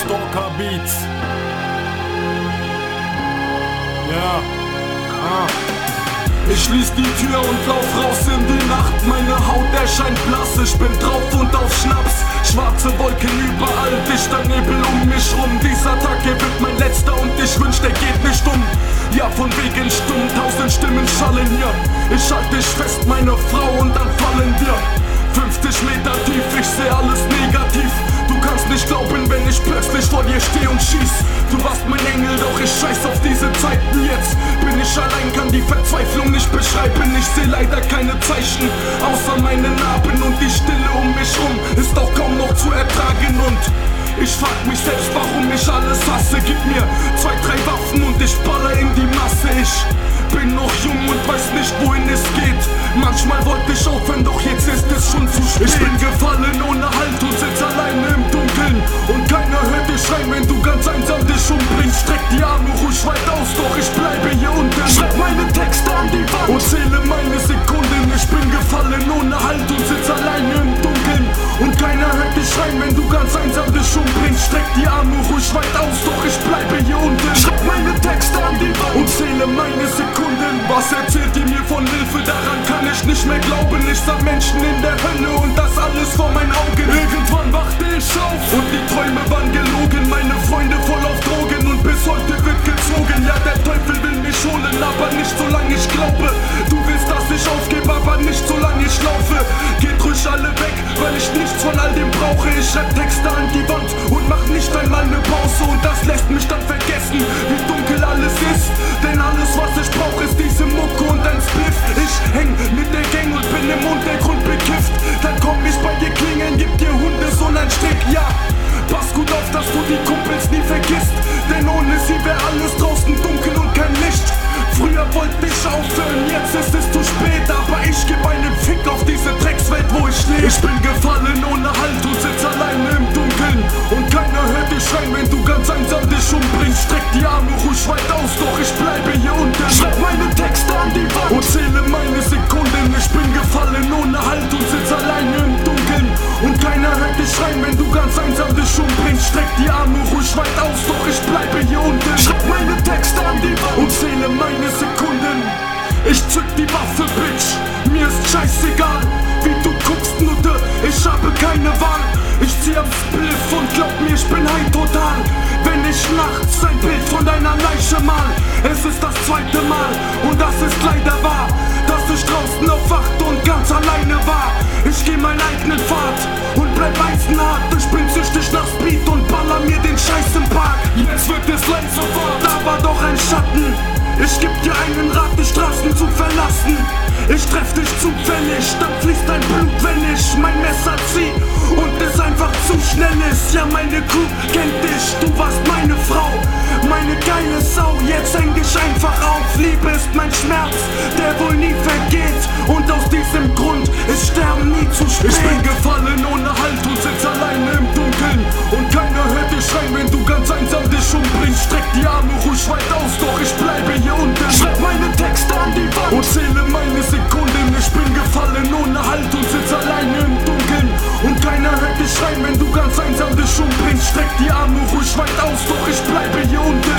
Stalker Beats. Ja. Ich schließ die Tür und lauf raus in die Nacht. Meine Haut erscheint blass, ich bin drauf und auf Schnaps. Schwarze Wolken überall, dichter Nebel um mich rum. Dieser Tag, hier wird mein letzter und ich wünsch, der geht nicht um. Ja, von wegen stumm, 1000 Stimmen schallen hier. Ich halte dich fest, meine Frau, und dann fallen wir 50 Meter tief, ich seh alles negativ. Du kannst nicht glauben, wenn ich plötzlich vor dir steh und schieß. Du warst mein Engel, doch ich scheiß auf diese Zeiten jetzt. Bin ich allein, kann die Verzweiflung nicht beschreiben. Ich seh leider keine Zeichen, außer meine Narben. Und die Stille um mich rum ist auch kaum noch zu ertragen. Und ich frag mich selbst, warum ich alles hasse. Gib mir 2, 3 Waffen und ich baller in die Masse. Ich bin noch jung und weiß nicht, wohin es geht. Manchmal wollte ich aufhören, doch jetzt ist es schon zu spät. Ich bin gefallen ohne Halt und sitz alleine im Dunkeln. Und keiner hört dich schreien, wenn du ganz einsam dich umbringst. Streck die Arme ruhig weit aus, doch ich bleibe hier unten. Schreib meine Texte an die Wand und zähle meine Sekunden. Ich bin gefallen ohne Halt und sitz alleine im Dunkeln. Und keiner hört dich schreien, wenn du ganz einsam dich umbringst. Streck die Arme ruhig weit aus, doch ich bleibe hier unten. Schreib meine Texte an die Wand und zähle meine Sekunden. Was erzählt ihr mir von Hilfe? Daran kann ich nicht mehr glauben. Ich sah Menschen in der Hölle und das alles vor meinen Augen. Irgendwann wachte ich auf und die Träume waren gelogen. Meine Freunde voll auf Drogen und bis heute wird gezogen. Ja, der Teufel will mich holen, aber nicht solange ich glaube. Du willst, dass ich aufgebe, aber nicht solange ich laufe. Geht ruhig alle weg, weil ich nichts von all dem brauche. Ich schreib Texte an die Wand und mach nicht einmal ne Pause. Und das lässt mich dann vergessen, wie dunkel alles ist. Denn alles, was ich brauche, ist diese Mucke und ein Spliff. Ich häng mit der Gang und bin im Untergrund bekifft. Dann komm ich bei dir klingeln, gib dir Hundesohn ein Strick, ja. Pass gut auf, dass du die Kumpels nie vergisst. Denn ohne sie wär alles draußen dunkel und kein Licht. Früher wollte ich aufhören, jetzt ist es zu spät. Aber ich geb einen Fick auf diese Dreckswelt, wo ich lebe. Ich bin gefallen ohne Halt und sitz alleine im Dunkeln. Und keiner hört dich schreien, wenn du ganz einsam dich umbringst. Streck die Arme ruhig weit aus, doch ich bleibe hier unten. Schreib meine Texte an die Wand und zähle meine Sekunden. Ich bin gefallen ohne Halt und sitz alleine im Dunkeln. Und keiner hört dich schreien, wenn du ganz einsam dich umbringst. Streck die Arme ruhig weit aus, doch ich bleibe hier unten. Schreib meine Texte an die Wand und zähle meine Sekunden. Ich zück die Waffe, Bitch, mir ist scheißegal, wie du guckst, Nutte, ich habe keine Wahl. Ich zieh am Spliff und glaub mir, ich bin high total. Wenn ich nachts ein Bild von deiner Leiche mal. Es ist das 2. Mal und das ist leider wahr, dass ich draußen aufwachte und ganz alleine war. Ich geh meinen eigenen Pfad und bleib eisenhart. Ich bin süchtig nach Speed und baller mir den Scheiß im Park. Jetzt wird es leicht sofort, da war doch ein Schatten. Ich geb dir einen Rat, die Straßen zu verlassen. Ich treff dich zufällig, dann fließt dein Blut, wenn ich mein Messer zieh und es einfach zu schnell ist. Ja, meine Crew kennt dich, du warst meine Frau, meine geile Sau. Jetzt häng dich einfach auf, Liebe ist mein Schmerz, der wohl nie vergeht. Und aus diesem Grund ist Sterben nie zu spät. Ich bin gefallen ohne Halt und sitz alleine im Dunkeln. Und keiner hört dich schreien, wenn du ganz einsam dich umbringst. Streck die Arme ruhig weit aus, doch ich bleibe hier unten. Schreib meine Texte an die Wand und zähle meine Sekunden. Ich bin gefallen ohne Halt und sitz alleine im Dunkeln. Und keiner hört dich schreien, wenn du ganz einsam dich umbringst. Streck die Arme ruhig weit aus, doch ich bleibe hier unten.